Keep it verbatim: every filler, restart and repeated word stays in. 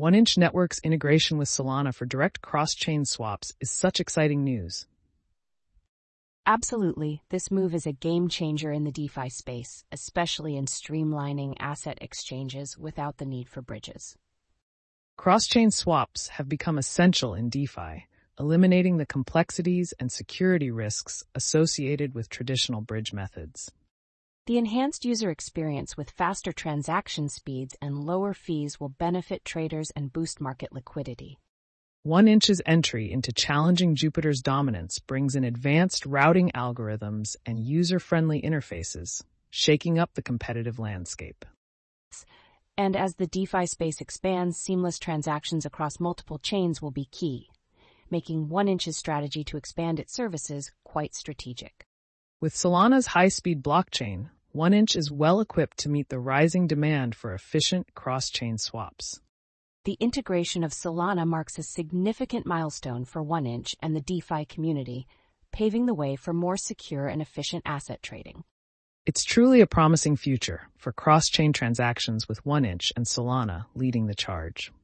OneInch Network's integration with Solana for direct cross-chain swaps is such exciting news. Absolutely, this move is a game changer in the DeFi space, especially in streamlining asset exchanges without the need for bridges. Cross-chain swaps have become essential in DeFi, eliminating the complexities and security risks associated with traditional bridge methods. The enhanced user experience with faster transaction speeds and lower fees will benefit traders and boost market liquidity. OneInch's entry into challenging Jupiter's dominance brings in advanced routing algorithms and user-friendly interfaces, shaking up the competitive landscape. And as the DeFi space expands, seamless transactions across multiple chains will be key, making OneInch's strategy to expand its services quite strategic. With Solana's high-speed blockchain, OneInch is well-equipped to meet the rising demand for efficient cross-chain swaps. The integration of Solana marks a significant milestone for OneInch and the DeFi community, paving the way for more secure and efficient asset trading. It's truly a promising future for cross-chain transactions with OneInch and Solana leading the charge.